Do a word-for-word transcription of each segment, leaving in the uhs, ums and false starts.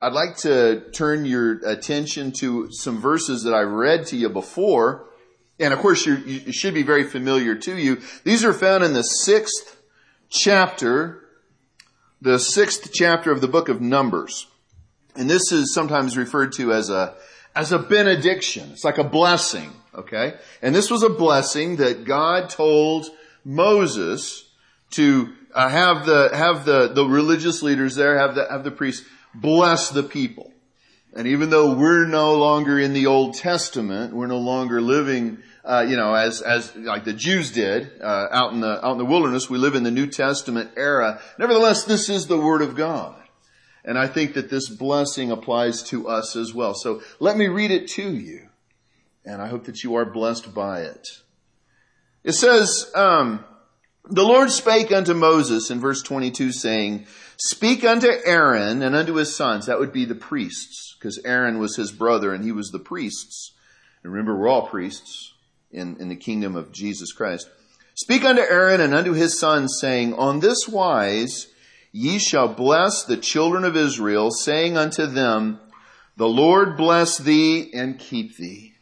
I'd like to turn your attention to some verses that I read to you before. And of course, you're, you should be very familiar to you. These are found in the sixth chapter, the sixth chapter of the book of Numbers. And this is sometimes referred to as a, as a benediction. It's like a blessing, okay? And this was a blessing that God told Moses to uh, have the, have the, the religious leaders there, have the, have the priests bless the people. And even though we're no longer in the Old Testament, we're no longer living, uh, you know, as, as like the Jews did, uh, out in the, out in the wilderness, we live in the New Testament era. Nevertheless, this is the Word of God. And I think that this blessing applies to us as well. So let me read it to you. And I hope that you are blessed by it. It says, um, the Lord spake unto Moses in verse twenty-two saying, speak unto Aaron and unto his sons. That would be the priests, because Aaron was his brother and he was the priests. And remember, we're all priests in, in the kingdom of Jesus Christ. Speak unto Aaron and unto his sons, saying, on this wise ye shall bless the children of Israel, saying unto them, the Lord bless thee and keep thee.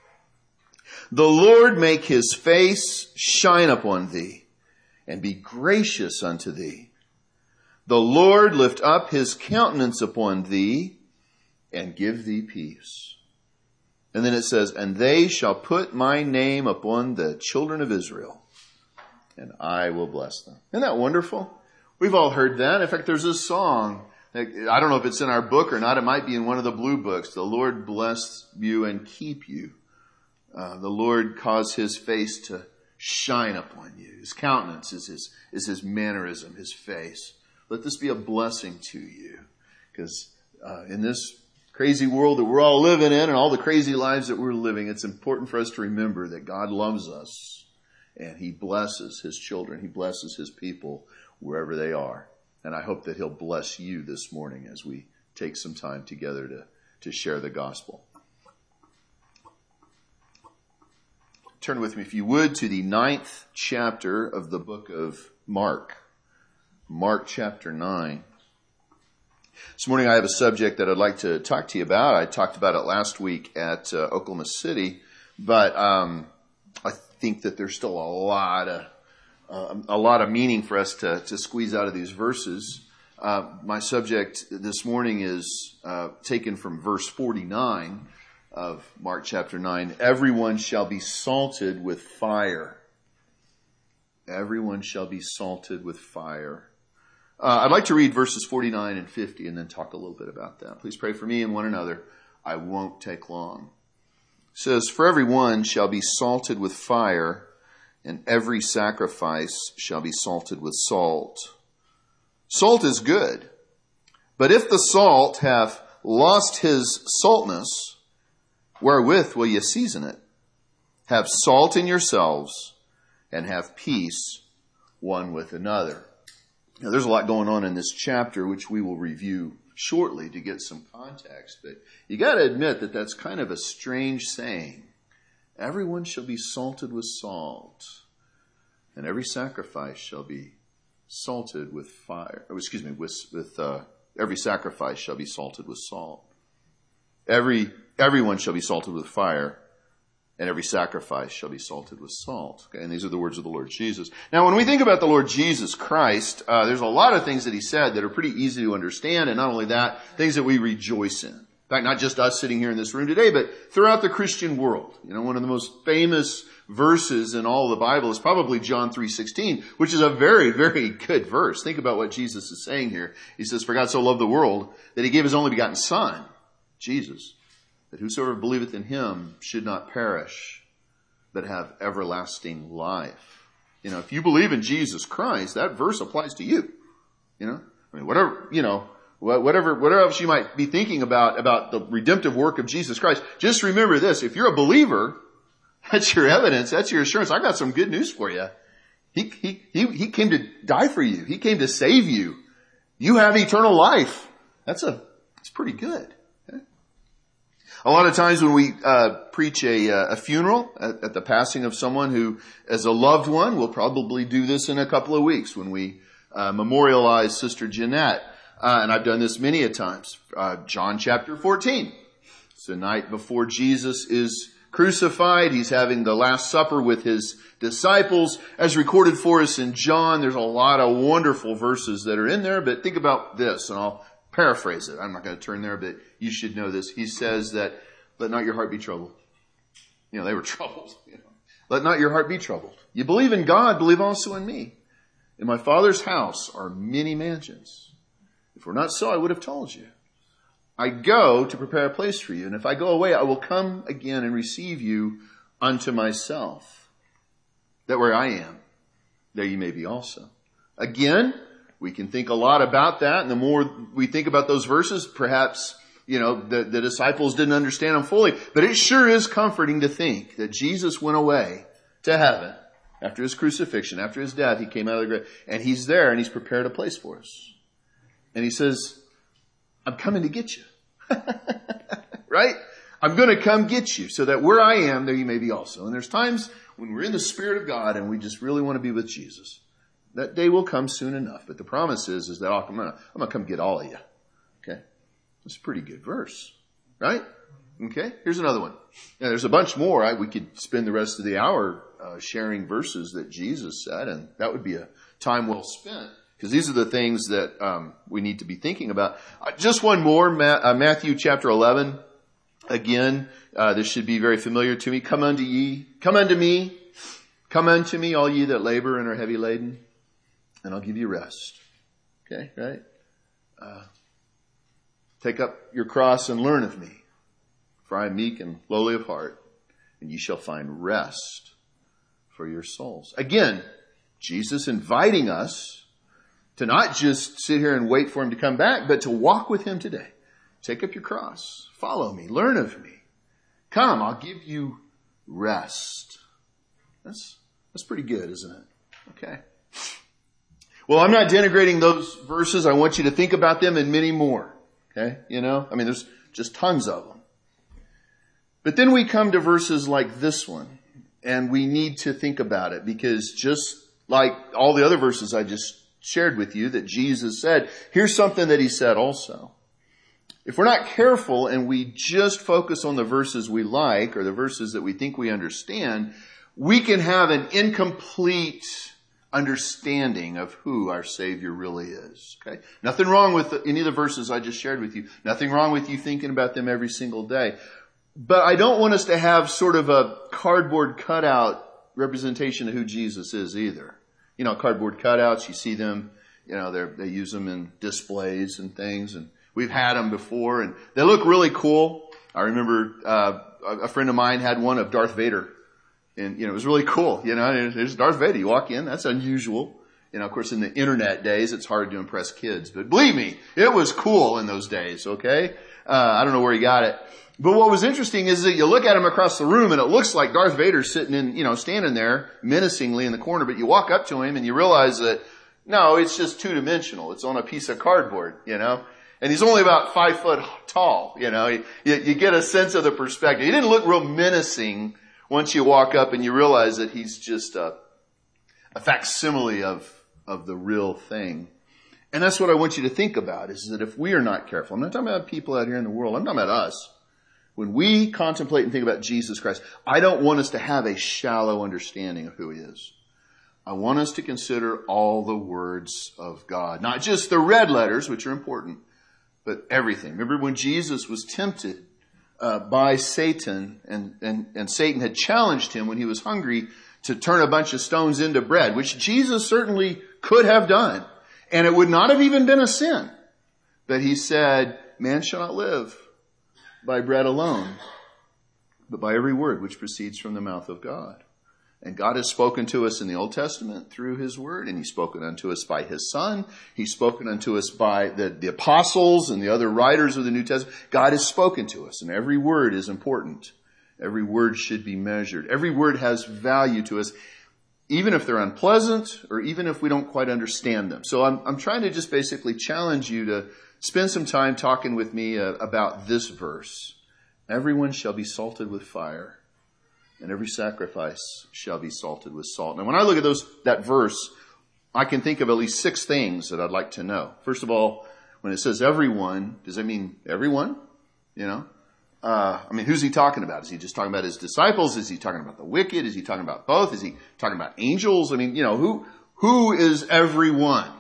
The Lord make his face shine upon thee and be gracious unto thee. The Lord lift up his countenance upon thee and give thee peace. And then it says, and they shall put my name upon the children of Israel, and I will bless them. Isn't that wonderful? We've all heard that. In fact, there's a song. I don't know if it's in our book or not. It might be in one of the blue books. The Lord bless you and keep you. Uh, the Lord cause his face to shine upon you. His countenance is his, is his mannerism, his face. Let this be a blessing to you. Because uh, in this crazy world that we're all living in and all the crazy lives that we're living, it's important for us to remember that God loves us and he blesses his children. He blesses his people wherever they are. And I hope that he'll bless you this morning as we take some time together to, to share the gospel. Turn with me, if you would, to the ninth chapter of the book of Mark. Mark chapter nine. This morning I have a subject that I'd like to talk to you about. I talked about it last week at uh, Oklahoma City, but um, I think that there's still a lot of uh, a lot of meaning for us to, to squeeze out of these verses. Uh, my subject this morning is uh, taken from verse forty-nine of Mark chapter nine. Everyone shall be salted with fire. Everyone shall be salted with fire. Uh, I'd like to read verses forty-nine and fifty and then talk a little bit about that. Please pray for me and one another. I won't take long. It says, for everyone shall be salted with fire, and every sacrifice shall be salted with salt. Salt is good, but if the salt hath lost his saltness, wherewith will ye season it? Have salt in yourselves, and have peace one with another. Now, there's a lot going on in this chapter, which we will review shortly to get some context. But you got to admit that that's kind of a strange saying. Everyone shall be salted with salt, and every sacrifice shall be salted with fire. Oh, excuse me, with, with uh, every sacrifice shall be salted with salt. Every everyone shall be salted with fire, and every sacrifice shall be salted with salt. Okay, and these are the words of the Lord Jesus. Now, when we think about the Lord Jesus Christ, uh, there's a lot of things that he said that are pretty easy to understand, and not only that, things that we rejoice in. In fact, not just us sitting here in this room today, but throughout the Christian world. You know, one of the most famous verses in all of the Bible is probably John three sixteen, which is a very, very good verse. Think about what Jesus is saying here. He says, for God so loved the world that he gave his only begotten Son, Jesus, that whosoever believeth in him should not perish, but have everlasting life. You know, if you believe in Jesus Christ, that verse applies to you. You know, I mean, whatever, you know, whatever, whatever else you might be thinking about, about the redemptive work of Jesus Christ, just remember this. If you're a believer, that's your evidence. That's your assurance. I got some good news for you. He, he, he, he came to die for you. He came to save you. You have eternal life. That's a, that's pretty good. A lot of times when we uh, preach a, uh, a funeral at, at the passing of someone who is a loved one, we'll probably do this in a couple of weeks when we uh, memorialize Sister Jeanette. Uh, and I've done this many a times. Uh, John chapter fourteen. It's the night before Jesus is crucified. He's having the Last Supper with his disciples. As recorded for us in John, there's a lot of wonderful verses that are in there, but think about this, and I'll paraphrase it. I'm not going to turn there, but you should know this. He says that, let not your heart be troubled. You know, they were troubled. You know. Let not your heart be troubled. You believe in God, believe also in me. In my Father's house are many mansions. If it were not so, I would have told you. I go to prepare a place for you, and if I go away, I will come again and receive you unto myself, that where I am, there you may be also. Again, we can think a lot about that, and the more we think about those verses, perhaps, you know, the, the disciples didn't understand them fully, but it sure is comforting to think that Jesus went away to heaven after his crucifixion, after his death. He came out of the grave, and he's there, and he's prepared a place for us. And he says, I'm coming to get you. Right? I'm going to come get you so that where I am, there you may be also. And there's times when we're in the Spirit of God and we just really want to be with Jesus. That day will come soon enough. But the promise is, is that I'm going to, I'm going to come get all of you. Okay? That's a pretty good verse. Right? Okay? Here's another one. Now, there's a bunch more. Right? We could spend the rest of the hour uh, sharing verses that Jesus said, and that would be a time well spent. Because these are the things that um, we need to be thinking about. Uh, just one more, Ma- uh, Matthew chapter eleven. Again, uh, this should be very familiar to me. Come unto ye, come unto me, come unto me, all ye that labor and are heavy laden, and I'll give you rest. Okay, right? Uh, take up your cross and learn of me, for I am meek and lowly of heart, and ye shall find rest for your souls. Again, Jesus inviting us to not just sit here and wait for him to come back, but to walk with him today. Take up your cross. Follow me. Learn of me. Come, I'll give you rest. That's, that's pretty good, isn't it? Okay. Well, I'm not denigrating those verses. I want you to think about them and many more. Okay. You know, I mean, there's just tons of them. But then we come to verses like this one, and we need to think about it, because just like all the other verses I just shared with you that Jesus said, here's something that he said also. If we're not careful and we just focus on the verses we like or the verses that we think we understand, we can have an incomplete understanding of who our Savior really is. Okay? Nothing wrong with any of the verses I just shared with you. Nothing wrong with you thinking about them every single day. But I don't want us to have sort of a cardboard cutout representation of who Jesus is either. You know, cardboard cutouts, you see them, you know, they they use them in displays and things, and we've had them before, and they look really cool. I remember uh, a friend of mine had one of Darth Vader, and, you know, it was really cool. You know, there's Darth Vader. You walk in, that's unusual. You know, of course, in the internet days, it's hard to impress kids, but believe me, it was cool in those days, okay? Uh, I don't know where he got it. But what was interesting is that you look at him across the room and it looks like Darth Vader's sitting in, you know, standing there menacingly in the corner, but you walk up to him and you realize that, no, it's just two-dimensional. It's on a piece of cardboard, you know, and he's only about five foot tall, you know, you, you get a sense of the perspective. He didn't look real menacing once you walk up and you realize that he's just a, a facsimile of, of the real thing. And that's what I want you to think about, is that if we are not careful, I'm not talking about people out here in the world, I'm talking about us. When we contemplate and think about Jesus Christ, I don't want us to have a shallow understanding of who he is. I want us to consider all the words of God, not just the red letters, which are important, but everything. Remember when Jesus was tempted uh, by Satan, and, and, and Satan had challenged him when he was hungry to turn a bunch of stones into bread, which Jesus certainly could have done. And it would not have even been a sin. But he said, man shall not live by bread alone, but by every word which proceeds from the mouth of God. And God has spoken to us in the Old Testament through his word, and he's spoken unto us by his son. He's spoken unto us by the, the apostles and the other writers of the New Testament. God has spoken to us, and every word is important. Every word should be measured. Every word has value to us, even if they're unpleasant or even if we don't quite understand them. So I'm, I'm trying to just basically challenge you to spend some time talking with me uh, about this verse. Everyone shall be salted with fire, and every sacrifice shall be salted with salt. Now, when I look at those that verse, I can think of at least six things that I'd like to know. First of all, when it says everyone, does it mean everyone? You know? Uh, I mean, who's he talking about? Is he just talking about his disciples? Is he talking about the wicked? Is he talking about both? Is he talking about angels? I mean, you know, who, who is everyone?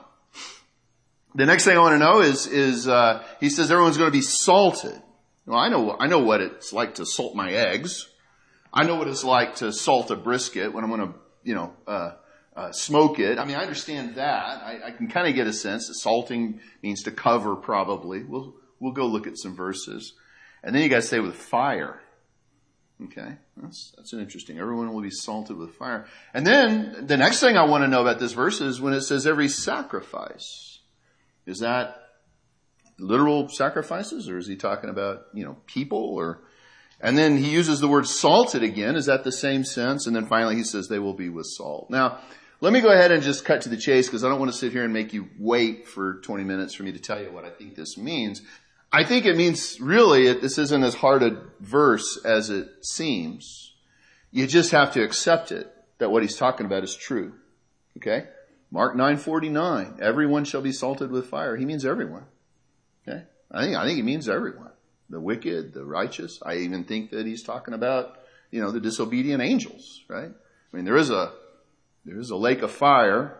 The next thing I want to know is, is, uh, he says everyone's going to be salted. Well, I know, I know what it's like to salt my eggs. I know what it's like to salt a brisket when I'm going to, you know, uh, uh, smoke it. I mean, I understand that. I, I can kind of get a sense that salting means to cover probably. We'll, we'll go look at some verses. And then you got to say with fire. Okay. That's, that's an interesting. Everyone will be salted with fire. And then the next thing I want to know about this verse is when it says every sacrifice. Is that literal sacrifices, or is he talking about, you know, people? Or, and then he uses the word salted again. Is that the same sense? And then finally he says they will be with salt. Now, let me go ahead and just cut to the chase because I don't want to sit here and make you wait for twenty minutes for me to tell you what I think this means. I think it means really, this isn't as hard a verse as it seems. You just have to accept it, that what he's talking about is true. Okay? Mark nine forty-nine, everyone shall be salted with fire. He means everyone. Okay? I think, I think he means everyone. The wicked, the righteous. I even think that he's talking about, you know, the disobedient angels, right? I mean, there is a, there is a lake of fire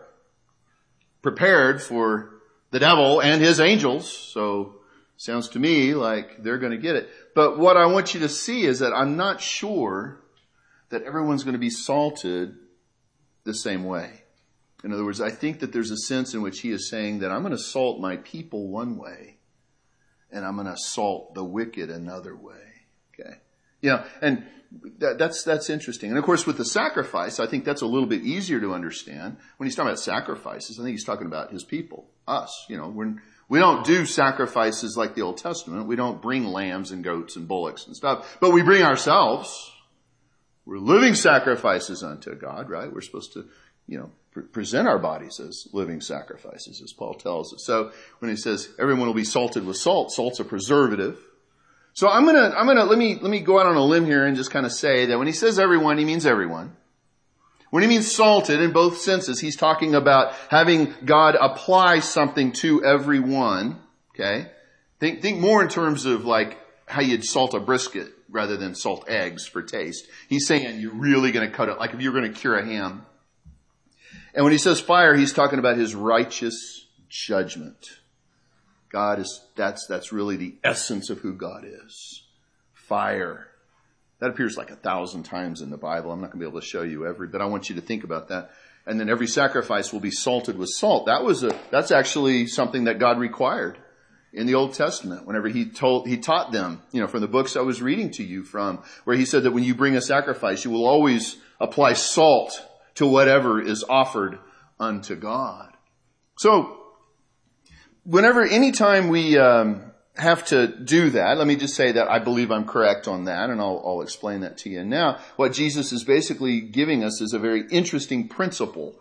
prepared for the devil and his angels. So, sounds to me like they're going to get it. But what I want you to see is that I'm not sure that everyone's going to be salted the same way. In other words, I think that there's a sense in which he is saying that I'm going to salt my people one way and I'm going to salt the wicked another way. Okay. You know, and that, that's, that's interesting. And of course, with the sacrifice, I think that's a little bit easier to understand. When he's talking about sacrifices, I think he's talking about his people, us. You know, we're, we don't do sacrifices like the Old Testament. We don't bring lambs and goats and bullocks and stuff, but we bring ourselves. We're living sacrifices unto God, right? We're supposed to, you know, pre- present our bodies as living sacrifices, as Paul tells us. So when he says everyone will be salted with salt, salt's a preservative. So I'm gonna, I'm gonna, let me, let me go out on a limb here and just kind of say that when he says everyone, he means everyone. When he means salted in both senses, he's talking about having God apply something to everyone. Okay. Think, think more in terms of like how you'd salt a brisket rather than salt eggs for taste. He's saying you're really going to cut it, like if you're going to cure a ham. And when he says fire, he's talking about his righteous judgment. God is, that's, that's really the essence of who God is. Fire. That appears like a thousand times in the Bible. I'm not going to be able to show you every, but I want you to think about that. And then every sacrifice will be salted with salt. That was a, that's actually something that God required in the Old Testament. Whenever he told, he taught them, you know, from the books I was reading to you from, where he said that when you bring a sacrifice, you will always apply salt to whatever is offered unto God. So, whenever, anytime we um, have to do that, let me just say that I believe I'm correct on that, and I'll, I'll explain that to you now. What Jesus is basically giving us is a very interesting principle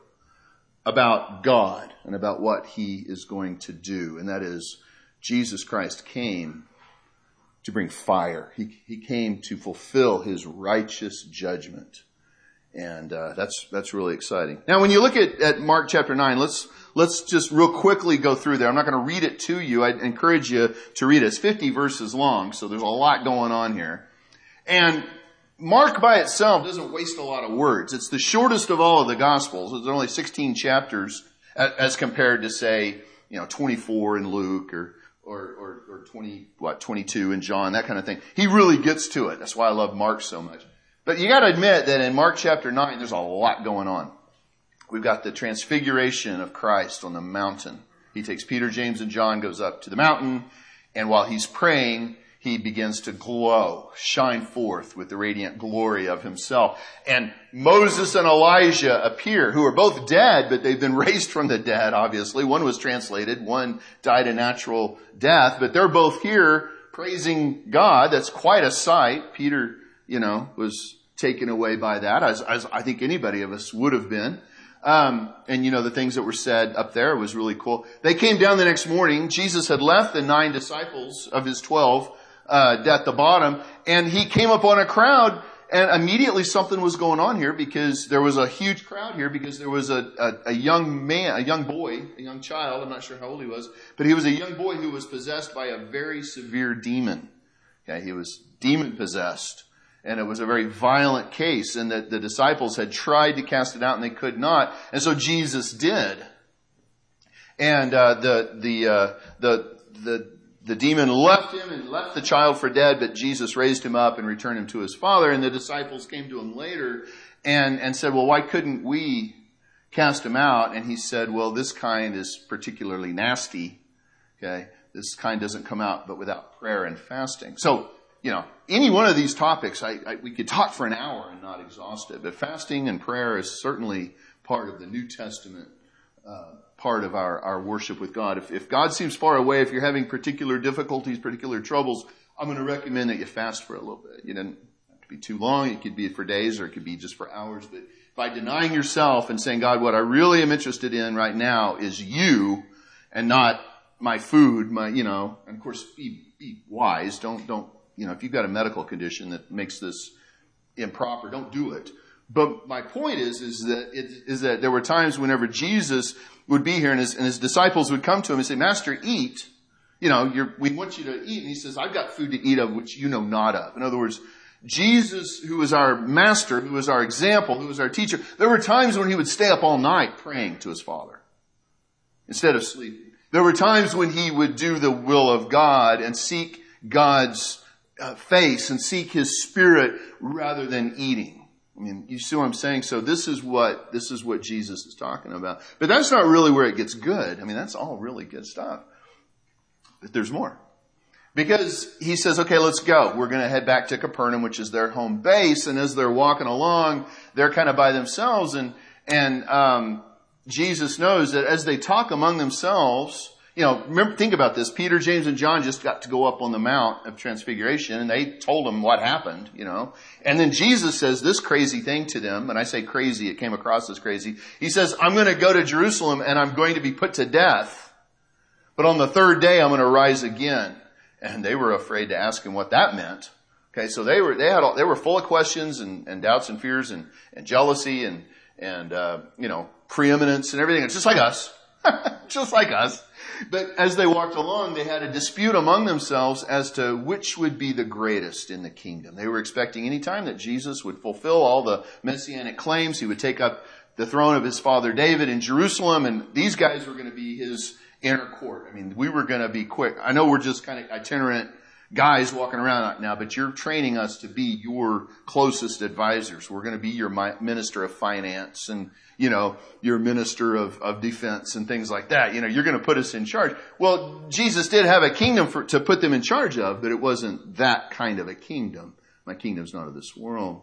about God and about what he is going to do, and that is Jesus Christ came to bring fire. He, he came to fulfill his righteous judgment. And uh, that's that's really exciting. Now, when you look at, at Mark chapter nine, let's let's just real quickly go through there. I'm not going to read it to you. I encourage you to read it. It's fifty verses long, so there's a lot going on here. And Mark by itself doesn't waste a lot of words. It's the shortest of all of the Gospels. There's only sixteen chapters as compared to, say, you know, twenty-four in Luke or or or, or twenty what twenty-two in John, that kind of thing. He really gets to it. That's why I love Mark so much. But you got to admit that in Mark chapter nine, there's a lot going on. We've got the transfiguration of Christ on the mountain. He takes Peter, James, and John, goes up to the mountain, and while he's praying, he begins to glow, shine forth with the radiant glory of himself. And Moses and Elijah appear, who are both dead, but they've been raised from the dead, obviously. One was translated, one died a natural death, but they're both here praising God. That's quite a sight. Peter, you know, was taken away by that, as, as I think anybody of us would have been. Um, and you know, the things that were said up there was really cool. They came down the next morning. Jesus had left the nine disciples of his twelve, uh, at the bottom, and he came upon a crowd, and immediately something was going on here because there was a huge crowd here because there was a, a, a young man, a young boy, a young child, I'm not sure how old he was, but he was a young boy who was possessed by a very severe demon. Okay, he was demon possessed. And it was a very violent case, and that the disciples had tried to cast it out and they could not. And so Jesus did. And uh, the the uh, the the the demon left him and left the child for dead, but Jesus raised him up and returned him to his father. And the disciples came to him later and and said, "Well, why couldn't we cast him out?" And he said, "Well, this kind is particularly nasty. Okay, this kind doesn't come out but without prayer and fasting." So, you know, any one of these topics, I, I, we could talk for an hour and not exhaust it. But fasting and prayer is certainly part of the New Testament uh, part of our, our worship with God. If, if God seems far away, if you're having particular difficulties, particular troubles, I'm going to recommend that you fast for a little bit. You don't have to be too long. It could be for days or it could be just for hours. But by denying yourself and saying, "God, what I really am interested in right now is you and not my food," my, you know, and of course, be, be wise. Don't, don't, you know, if you've got a medical condition that makes this improper, don't do it. But my point is, is that it, is that there were times whenever Jesus would be here and his, and his disciples would come to him and say, "Master, eat. You know, you're, we want you to eat." And he says, "I've got food to eat of which you know not of." In other words, Jesus, who was our master, who was our example, who was our teacher, there were times when he would stay up all night praying to his Father instead of sleeping. There were times when he would do the will of God and seek God's uh, face and seek his Spirit rather than eating. I mean, you see what I'm saying? So this is what, this is what Jesus is talking about. But that's not really where it gets good. I mean, that's all really good stuff. But there's more. Because he says, "Okay, let's go. We're going to head back to Capernaum," which is their home base. And as they're walking along, they're kind of by themselves. And, and, um, Jesus knows that as they talk among themselves, you know, remember, think about this. Peter, James, and John just got to go up on the Mount of Transfiguration, and they told them what happened, you know. And then Jesus says this crazy thing to them, and I say crazy, it came across as crazy. He says, "I'm going to go to Jerusalem, and I'm going to be put to death, but on the third day I'm going to rise again." And they were afraid to ask him what that meant. Okay, so they were they had all, they were full of questions and, and doubts and fears and, and jealousy and and uh, you know, preeminence and everything. It's just like us, just like us. But as they walked along, they had a dispute among themselves as to which would be the greatest in the kingdom. They were expecting any time that Jesus would fulfill all the messianic claims. He would take up the throne of his father David in Jerusalem, and these guys were going to be his inner court. I mean, we were going to be quick. I know we're just kind of itinerant guys walking around now, but you're training us to be your closest advisors. We're going to be your minister of finance and, you know, your minister of, of defense and things like that. You know, you're going to put us in charge. Well, Jesus did have a kingdom for, to put them in charge of, but it wasn't that kind of a kingdom. My kingdom's not of this world.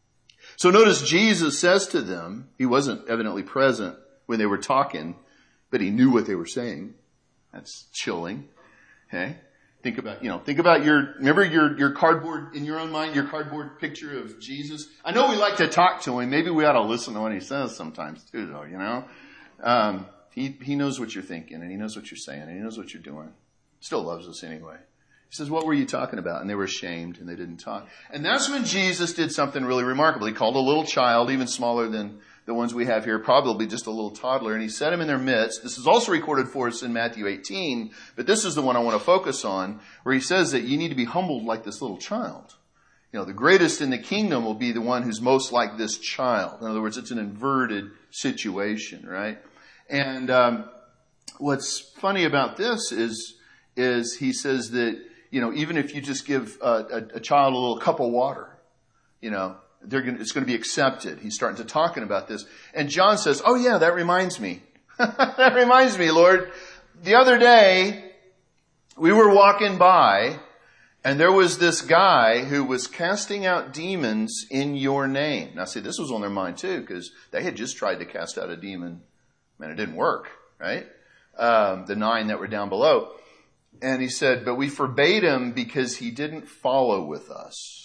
So notice Jesus says to them, he wasn't evidently present when they were talking, but he knew what they were saying. That's chilling. Okay. Think about, you know, think about your, remember your, your cardboard, in your own mind, your cardboard picture of Jesus? I know we like to talk to him. Maybe we ought to listen to what he says sometimes too, though, you know? Um, he, he knows what you're thinking, and he knows what you're saying, and he knows what you're doing. Still loves us anyway. He says, "What were you talking about?" And they were ashamed, and they didn't talk. And that's when Jesus did something really remarkable. He called a little child, even smaller than the ones we have here, probably just a little toddler, and he set him in their midst. This is also recorded for us in Matthew eighteen, but this is the one I want to focus on, where he says that you need to be humbled like this little child. You know, the greatest in the kingdom will be the one who's most like this child. In other words, it's an inverted situation, right? And um, what's funny about this is, is he says that, you know, even if you just give a, a, a child a little cup of water, you know, They're going to, it's going to be accepted. He's starting to talking about this. And John says, "Oh yeah, that reminds me. That reminds me, Lord. The other day, we were walking by, and there was this guy who was casting out demons in your name." Now see, this was on their mind too, because they had just tried to cast out a demon. Man, it didn't work, right? Um, the nine that were down below. And he said, "But we forbade him because he didn't follow with us.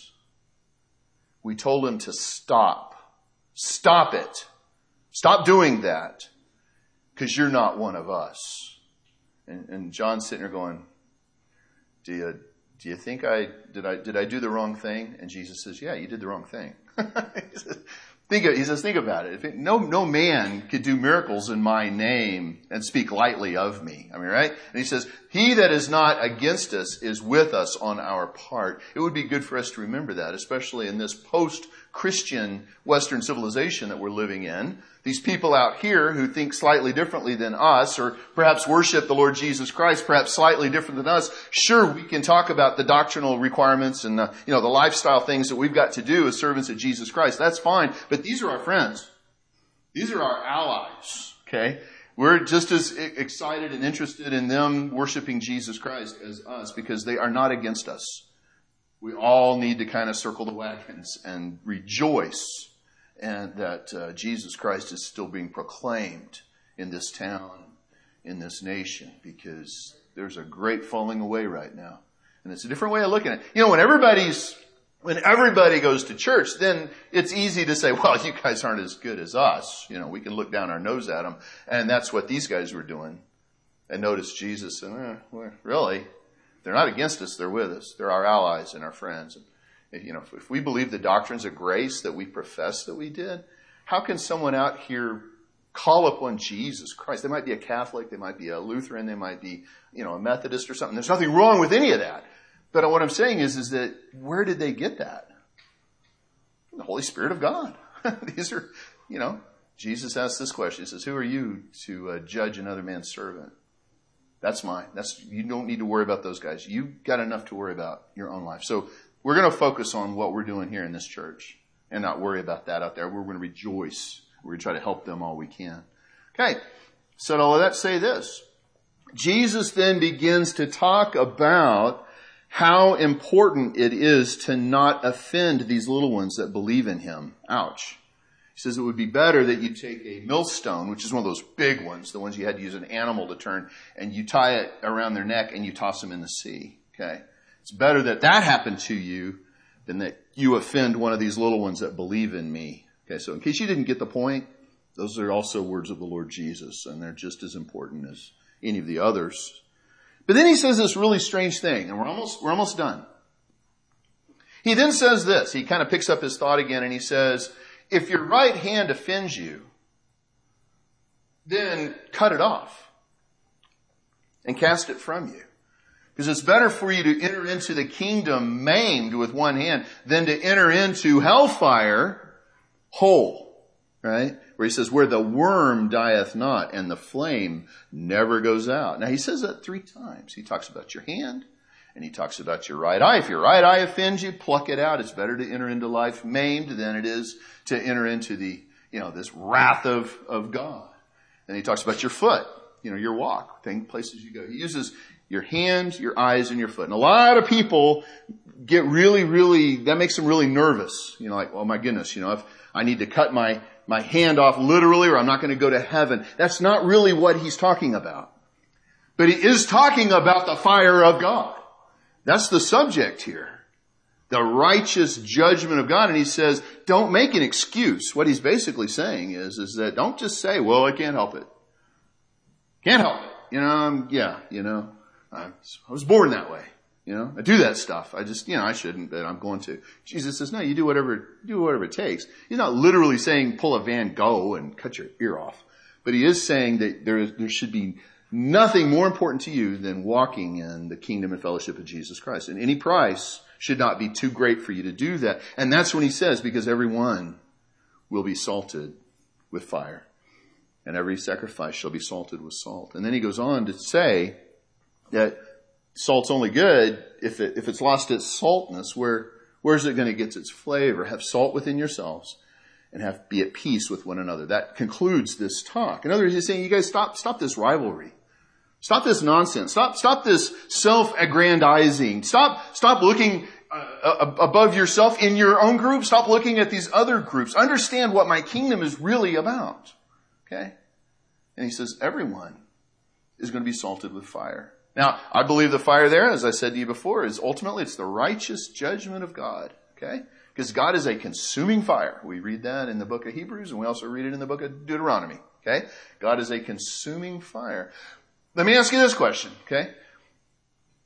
We told him to stop. Stop it. Stop doing that, because you're not one of us." And, and John's sitting there going, do you, do you think I did I did I do the wrong thing? And Jesus says, yeah, you did the wrong thing. he, says, think of, he says, think about it. If it, no no man could do miracles in my name and speak lightly of me. I mean, right? And he says, he that is not against us is with us on our part. It would be good for us to remember that, especially in this post-Christian Western civilization that we're living in. These people out here who think slightly differently than us, or perhaps worship the Lord Jesus Christ, perhaps slightly different than us. Sure, we can talk about the doctrinal requirements and the, you know, the lifestyle things that we've got to do as servants of Jesus Christ. That's fine, but these are our friends. These are our allies, okay? We're just as excited and interested in them worshiping Jesus Christ as us, because they are not against us. We all need to kind of circle the wagons and rejoice and that uh, Jesus Christ is still being proclaimed in this town, in this nation, because there's a great falling away right now. And it's a different way of looking at it. You know, when everybody's, when everybody goes to church, then it's easy to say, well, you guys aren't as good as us. You know, we can look down our nose at them. And that's what these guys were doing. And notice Jesus said, eh, well, really, they're not against us, they're with us. They're our allies and our friends. And, you know, if we believe the doctrines of grace that we profess that we did, how can someone out here call upon Jesus Christ? They might be a Catholic, they might be a Lutheran, they might be, you know, a Methodist or something. There's nothing wrong with any of that. But what I'm saying is, is that where did they get that? The Holy Spirit of God. These are, you know, Jesus asked this question. He says, who are you to uh, judge another man's servant? That's mine. That's, you don't need to worry about those guys. You've got enough to worry about your own life. So we're going to focus on what we're doing here in this church and not worry about that out there. We're going to rejoice. We're going to try to help them all we can. Okay. So all of that, say this. Jesus then begins to talk about how important it is to not offend these little ones that believe in him. Ouch. He says it would be better that you take a millstone, which is one of those big ones, the ones you had to use an animal to turn, and you tie it around their neck and you toss them in the sea. Okay. It's better that that happened to you than that you offend one of these little ones that believe in me. Okay, so in case you didn't get the point, those are also words of the Lord Jesus, and they're just as important as any of the others. But then he says this really strange thing, and we're almost, we're almost done. He then says this. He kind of picks up his thought again, and he says, if your right hand offends you, then cut it off and cast it from you. Because it's better for you to enter into the kingdom maimed with one hand than to enter into hellfire whole. Right? Where he says, where the worm dieth not and the flame never goes out. Now he says that three times. He talks about your hand and he talks about your right eye. If your right eye offends you, pluck it out. It's better to enter into life maimed than it is to enter into the, you know, this wrath of, of God. And he talks about your foot, you know, your walk, things, places you go. He uses your hands, your eyes, and your foot. And a lot of people get really, really, that makes them really nervous. You know, like, oh my goodness, you know, if I need to cut my, my hand off literally or I'm not going to go to heaven. That's not really what he's talking about. But he is talking about the fire of God. That's the subject here. The righteous judgment of God. And he says, don't make an excuse. What he's basically saying is, is that don't just say, well, I can't help it. Can't help it. You know, um, yeah, you know. I was born that way, you know. I do that stuff. I just, you know, I shouldn't, but I'm going to. Jesus says, no, you do whatever, do whatever it takes. He's not literally saying pull a Van Gogh and cut your ear off, but he is saying that there is, there should be nothing more important to you than walking in the kingdom and fellowship of Jesus Christ. And any price should not be too great for you to do that. And that's when he says, because everyone will be salted with fire, and every sacrifice shall be salted with salt. And then he goes on to say that salt's only good if it, if it's lost its saltness. Where, where's it going to get its flavor? Have salt within yourselves and have, be at peace with one another. That concludes this talk. In other words, he's saying, you guys stop, stop this rivalry. Stop this nonsense. Stop, stop this self-aggrandizing. Stop, stop looking uh, above yourself in your own group. Stop looking at these other groups. Understand what my kingdom is really about. Okay? And he says, everyone is going to be salted with fire. Now, I believe the fire there, as I said to you before, is ultimately it's the righteous judgment of God. Okay? Because God is a consuming fire. We read that in the book of Hebrews, and we also read it in the book of Deuteronomy. Okay? God is a consuming fire. Let me ask you this question. Okay?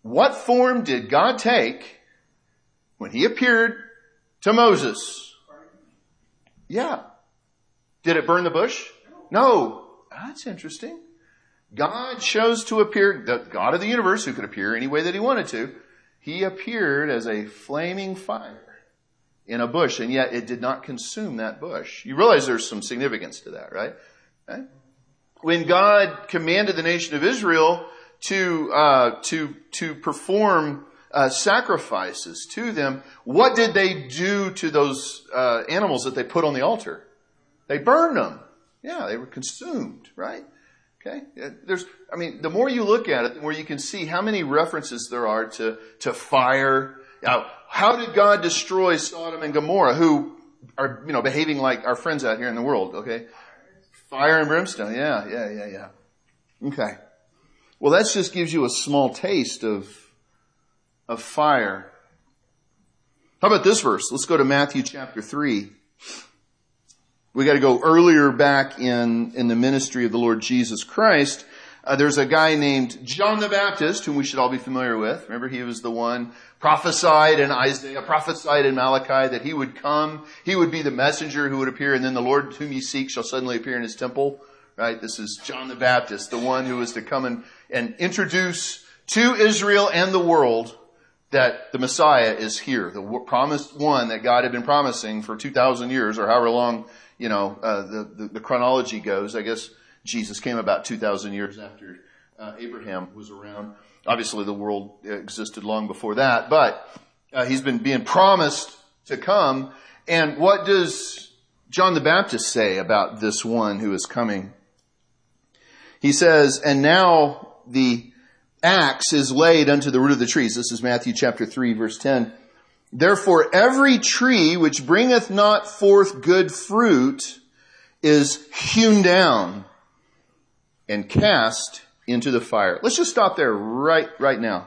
what form did God take when he appeared to Moses? Yeah. Did it burn the bush? No. That's interesting. God chose to appear, the God of the universe, who could appear any way that he wanted to. He appeared as a flaming fire in a bush, and yet it did not consume that bush. You realize there's some significance to that, right? Okay. When God commanded the nation of Israel to uh, to to perform uh, sacrifices to them, what did they do to those uh, animals that they put on the altar? They burned them. Yeah, they were consumed, right? Okay. There's, I mean, the more you look at it, the more you can see how many references there are to to fire. Now, how did God destroy Sodom and Gomorrah, who are, you know, behaving like our friends out here in the world? Okay. Fire and brimstone. Yeah, yeah, yeah, yeah. Okay. Well, that just gives you a small taste of, of fire. How about this verse? Let's go to Matthew chapter three. We got to go earlier back in, in the ministry of the Lord Jesus Christ. Uh, there's a guy named John the Baptist, whom we should all be familiar with. Remember, he was the one prophesied in Isaiah, prophesied in Malachi that he would come. He would be the messenger who would appear, and then the Lord whom ye seek shall suddenly appear in his temple. Right? This is John the Baptist, the one who was to come and, and introduce to Israel and the world that the Messiah is here, the promised one that God had been promising for two thousand years, or however long, you know, uh, the, the, the chronology goes. I guess Jesus came about two thousand years after uh, Abraham was around. Obviously, the world existed long before that, but uh, he's been being promised to come. And what does John the Baptist say about this one who is coming? He says, and now the axe is laid unto the root of the trees. This is Matthew chapter three, verse ten. Therefore, every tree which bringeth not forth good fruit is hewn down and cast into the fire. Let's just stop there right, right now.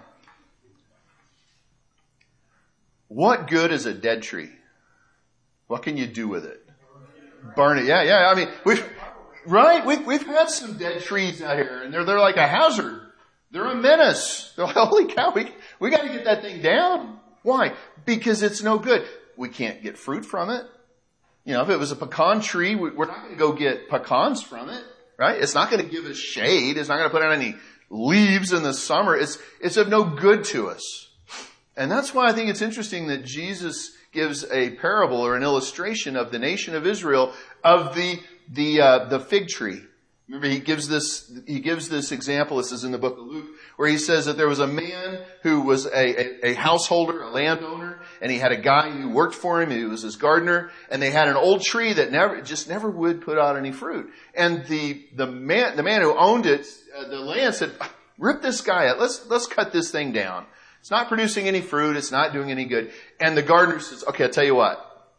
What good is a dead tree? What can you do with it? Burn it. Yeah, yeah. I mean, we've, right? We've, we've had some dead trees out here, and they're, they're like a hazard. They're a menace. They're like, holy cow, we, we got to get that thing down. Why? Because it's no good. We can't get fruit from it. You know, if it was a pecan tree, we're not going to go get pecans from it, right? It's not going to give us shade. It's not going to put out any leaves in the summer. It's, it's of no good to us. And that's why I think it's interesting that Jesus gives a parable or an illustration of the nation of Israel of the, the, uh, the fig tree. Remember, he gives this, he gives this example. This is in the book of Luke, where he says that there was a man who was a, a, a householder, a landowner, and he had a guy who worked for him. He was his gardener, and they had an old tree that never, just never would put out any fruit. And the, the man, the man who owned it, uh, the land said, rip this guy out. Let's, let's cut this thing down. It's not producing any fruit. It's not doing any good. And the gardener says, okay, I'll tell you what.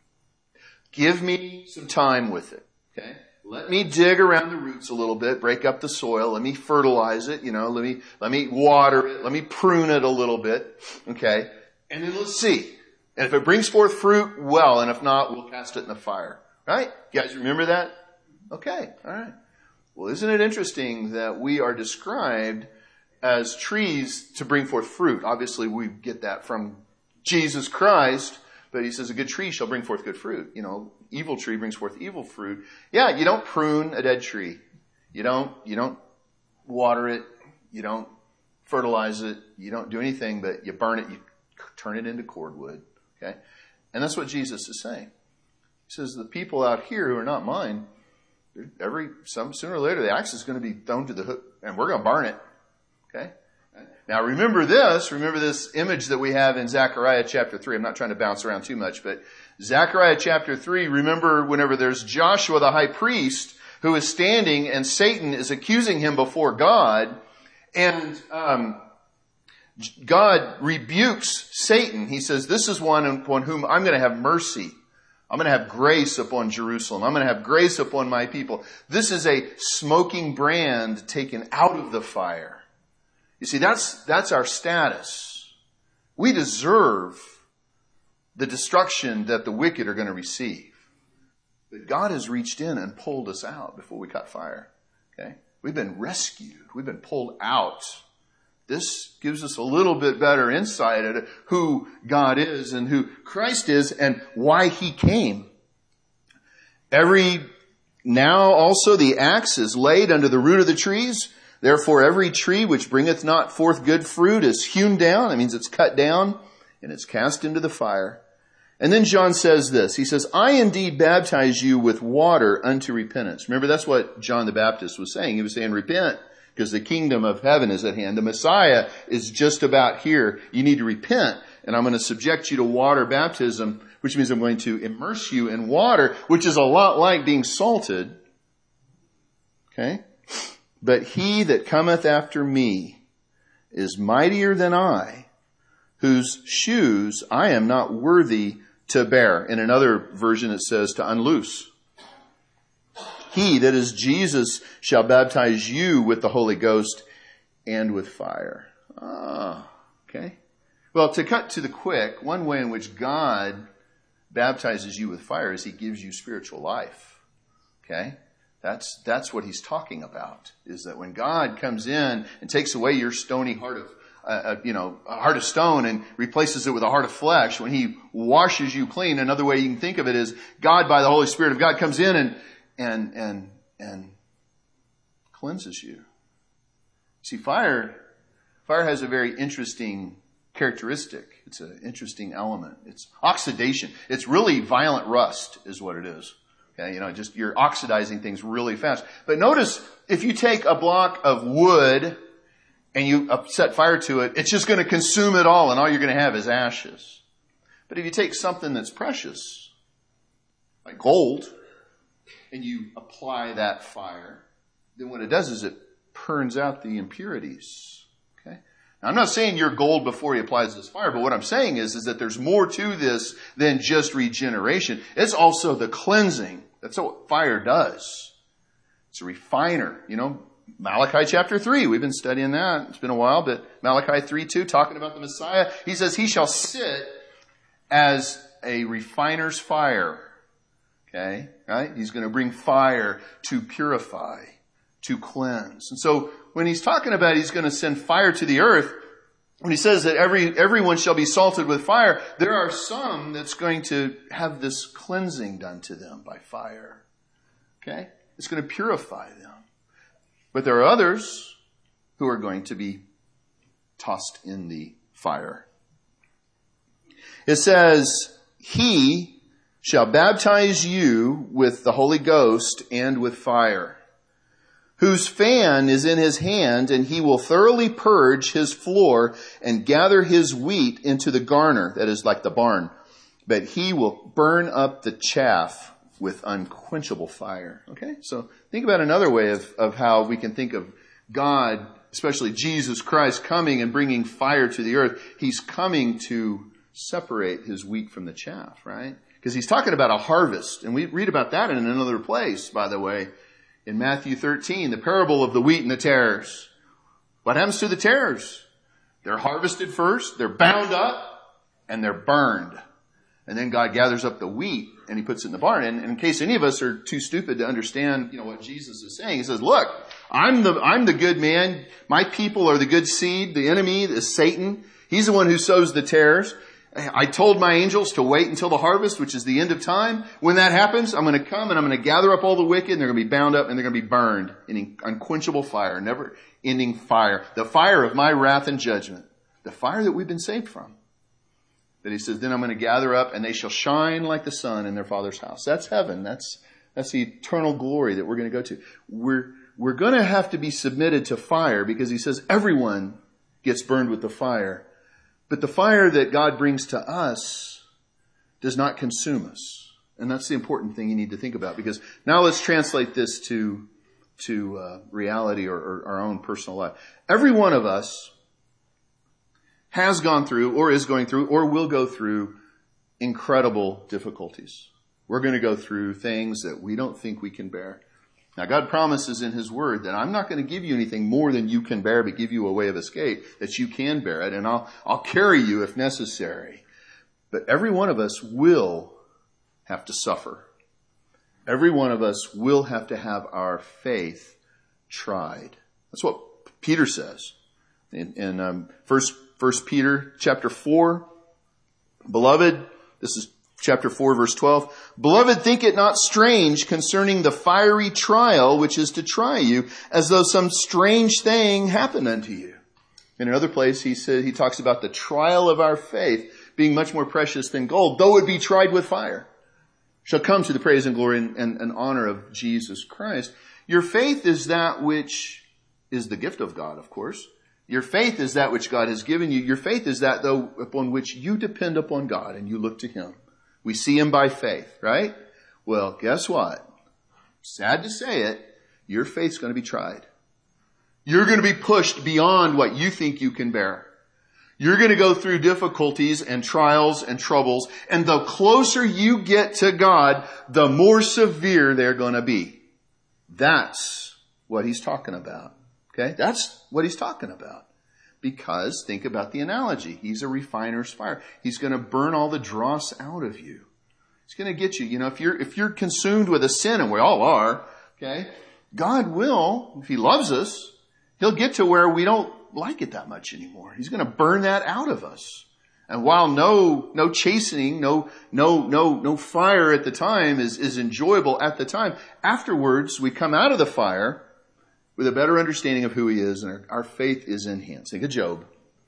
Give me some time with it. Okay. Let me dig around the roots a little bit, break up the soil, let me fertilize it, you know, let me, let me water it, let me prune it a little bit, okay? And then let's see. And if it brings forth fruit, well, and if not, we'll cast it in the fire. Right? You guys remember that? Okay, alright. Well, isn't it interesting that we are described as trees to bring forth fruit? Obviously, we get that from Jesus Christ, but he says a good tree shall bring forth good fruit. You know, evil tree brings forth evil fruit. Yeah, you don't prune a dead tree. You don't, you don't water it. You don't fertilize it. You don't do anything, but you burn it. You turn it into cordwood. Okay. And that's what Jesus is saying. He says the people out here who are not mine, every, some, sooner or later, the axe is going to be thrown to the hook and we're going to burn it. Okay. Now remember this, remember this image that we have in Zechariah chapter three. I'm not trying to bounce around too much, but Zechariah chapter three, remember whenever there's Joshua the high priest who is standing and Satan is accusing him before God, and um, God rebukes Satan. He says, this is one upon whom I'm going to have mercy. I'm going to have grace upon Jerusalem. I'm going to have grace upon my people. This is a smoking brand taken out of the fire. You see, that's, that's our status. We deserve the destruction that the wicked are going to receive. But God has reached in and pulled us out before we caught fire. Okay? We've been rescued. We've been pulled out This gives us a little bit better insight at who God is and who Christ is and why he came. Every, now also the axe is laid under the root of the trees. Therefore every tree which bringeth not forth good fruit is hewn down. That means it's cut down and it's cast into the fire. And then John says this. He says, I indeed baptize you with water unto repentance. Remember, that's what John the Baptist was saying. He was saying, repent, because the kingdom of heaven is at hand. The Messiah is just about here. You need to repent, and I'm going to subject you to water baptism, which means I'm going to immerse you in water, which is a lot like being salted. Okay? But he that cometh after me is mightier than I, whose shoes I am not worthy to bear. In another version it says to unloose. He, that is Jesus, shall baptize you with the Holy Ghost and with fire. Ah, okay. Well, to cut to the quick, one way in which God baptizes you with fire is he gives you spiritual life. Okay? That's, that's what he's talking about, is that when God comes in and takes away your stony heart of, uh, you know, a heart of stone and replaces it with a heart of flesh, when he washes you clean, another way you can think of it is God, by the Holy Spirit of God, comes in and and and and cleanses you. See, fire fire has a very interesting characteristic. It's an interesting element. It's oxidation. It's really violent rust is what it is. Okay, you know, just you're oxidizing things really fast. But notice, if you take a block of wood and you set fire to it, it's just going to consume it all, and all you're going to have is ashes. But if you take something that's precious, like gold, and you apply that fire, then what it does is it burns out the impurities. Okay? Now, I'm not saying you're gold before he applies this fire, but what I'm saying is, is that there's more to this than just regeneration. It's also the cleansing. That's what fire does. It's a refiner. You know, Malachi chapter three, we've been studying that. It's been a while, but Malachi three two, talking about the Messiah, he says he shall sit as a refiner's fire. Okay, right? He's going to bring fire to purify, to cleanse. And so when he's talking about he's going to send fire to the earth, when he says that every everyone shall be salted with fire, there are some that's going to have this cleansing done to them by fire. Okay? It's going to purify them. But there are others who are going to be tossed in the fire. It says, he shall baptize you with the Holy Ghost and with fire, whose fan is in his hand, and he will thoroughly purge his floor and gather his wheat into the garner, that is like the barn. But he will burn up the chaff with unquenchable fire. Okay? So think about another way of, of how we can think of God, especially Jesus Christ, coming and bringing fire to the earth. He's coming to separate his wheat from the chaff, right? Because he's talking about a harvest. And we read about that in another place, by the way. In Matthew thirteen, the parable of the wheat and the tares. What happens to the tares? They're harvested first, they're bound up, and they're burned. And then God gathers up the wheat and he puts it in the barn. And in case any of us are too stupid to understand, you know, what Jesus is saying, he says, look, I'm the, I'm the good man. My people are the good seed. The enemy is Satan. He's the one who sows the tares. I told my angels to wait until the harvest, which is the end of time. When that happens, I'm going to come and I'm going to gather up all the wicked, and they're going to be bound up and they're going to be burned in unquenchable fire, never ending fire. The fire of my wrath and judgment. The fire that we've been saved from. That he says, then I'm going to gather up and they shall shine like the sun in their Father's house. That's heaven. That's, that's the eternal glory that we're going to go to. We're, we're going to have to be submitted to fire, because he says everyone gets burned with the fire. But the fire that God brings to us does not consume us. And that's the important thing you need to think about. Because now let's translate this to, to uh, reality or, or our own personal life. Every one of us has gone through or is going through or will go through incredible difficulties. We're going to go through things that we don't think we can bear. Now, God promises in his word that I'm not going to give you anything more than you can bear, but give you a way of escape, that you can bear it, and I'll, I'll carry you if necessary. But every one of us will have to suffer. Every one of us will have to have our faith tried. That's what Peter says. In, in um, First First Peter chapter four, beloved, this is chapter four, verse twelve. Beloved, think it not strange concerning the fiery trial which is to try you, as though some strange thing happened unto you. In another place, he said he talks about the trial of our faith being much more precious than gold, though it be tried with fire, shall come to the praise and glory and, and, and honor of Jesus Christ. Your faith is that which is the gift of God, of course. Your faith is that which God has given you. Your faith is that, though, upon which you depend upon God and you look to Him. We see Him by faith, right? Well, guess what? Sad to say it, your faith's going to be tried. You're going to be pushed beyond what you think you can bear. You're going to go through difficulties and trials and troubles, and the closer you get to God, the more severe they're going to be. That's what he's talking about. Okay? That's what he's talking about. Because, think about the analogy. He's a refiner's fire. He's going to burn all the dross out of you. He's going to get you. You know, if you're, if you're consumed with a sin, and we all are, okay, God will, if He loves us, He'll get to where we don't like it that much anymore. He's going to burn that out of us. And while no, no chastening, no, no, no, no fire at the time is, is enjoyable at the time, afterwards we come out of the fire with a better understanding of who He is, and our, our faith is in Him. Think of Job.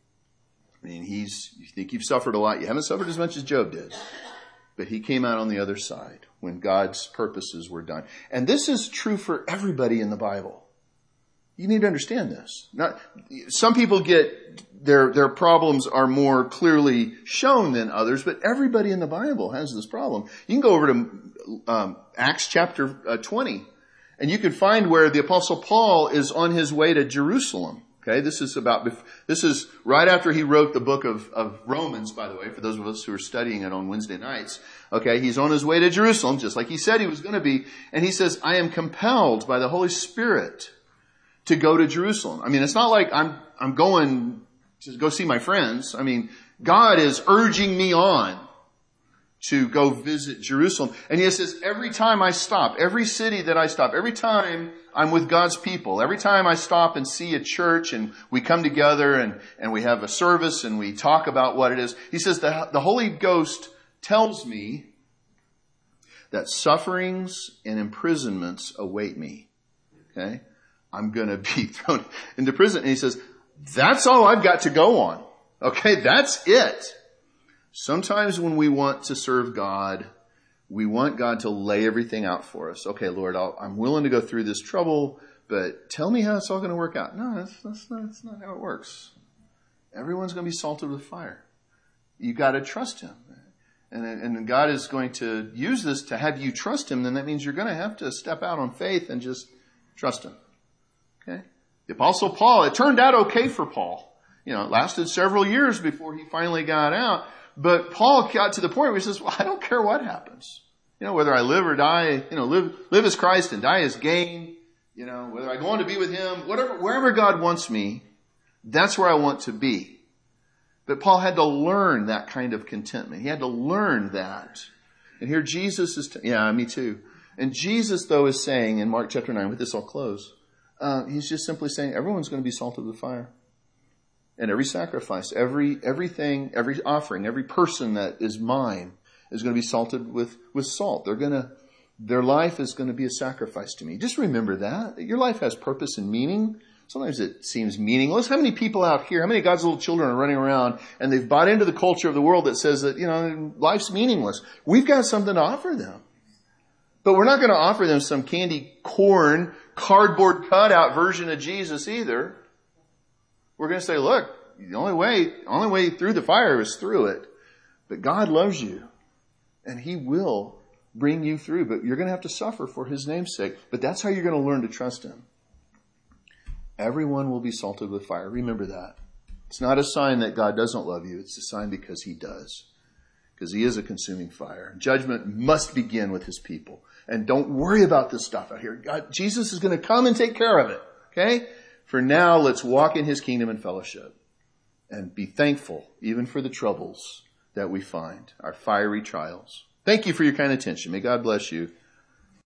I mean, he's, you think you've suffered a lot. You haven't suffered as much as Job did. But he came out on the other side when God's purposes were done. And this is true for everybody in the Bible. You need to understand this. Not, some people get, their, their problems are more clearly shown than others, but everybody in the Bible has this problem. You can go over to um, Acts chapter uh, twenty, and you can find where the Apostle Paul is on his way to Jerusalem. Okay, this is about, this is right after he wrote the book of, of Romans, by the way, for those of us who are studying it on Wednesday nights. Okay, he's on his way to Jerusalem, just like he said he was going to be, and he says, I am compelled by the Holy Spirit to go to Jerusalem. I mean, it's not like I'm, I'm going to go see my friends. I mean, God is urging me on to go visit Jerusalem. And he says, every time I stop, every city that I stop, every time I'm with God's people, every time I stop and see a church and we come together and, and we have a service and we talk about what it is, he says the, the Holy Ghost tells me that sufferings and imprisonments await me. Okay? I'm going to be thrown into prison. And he says, that's all I've got to go on. Okay, that's it. Sometimes when we want to serve God, we want God to lay everything out for us. Okay, Lord, I'll, I'm willing to go through this trouble, but tell me how it's all going to work out. No, that's, that's, not, that's not how it works. Everyone's going to be salted with fire. You got to trust Him. And, and God is going to use this to have you trust Him. Then that means you're going to have to step out on faith and just trust Him. Okay? The Apostle Paul, it turned out okay for Paul. You know, it lasted several years before he finally got out. But Paul got to the point where he says, well, I don't care what happens. You know, whether I live or die, you know, live, live as Christ and die as gain. You know, whether I go on to be with Him, whatever, wherever God wants me, that's where I want to be. But Paul had to learn that kind of contentment. He had to learn that. And here Jesus is, t- yeah, me too. And Jesus, though, is saying in Mark chapter nine, with this I'll close, uh, he's just simply saying everyone's going to be salted with fire. And every sacrifice, every everything, every offering, every person that is mine is going to be salted with, with salt. They're going to, their life is going to be a sacrifice to me. Just remember that. Your life has purpose and meaning. Sometimes it seems meaningless. How many people out here, how many of God's little children are running around and they've bought into the culture of the world that says that, you know, life's meaningless? We've got something to offer them. But we're not going to offer them some candy corn, cardboard cutout version of Jesus either. We're going to say, look, the only way, only way through the fire is through it. But God loves you. And He will bring you through. But you're going to have to suffer for His name's sake. But that's how you're going to learn to trust Him. Everyone will be salted with fire. Remember that. It's not a sign that God doesn't love you. It's a sign because He does. Because He is a consuming fire. Judgment must begin with His people. And don't worry about this stuff out here. God, Jesus is going to come and take care of it. Okay? For now, let's walk in His kingdom and fellowship and be thankful even for the troubles that we find, our fiery trials. Thank you for your kind attention. May God bless you.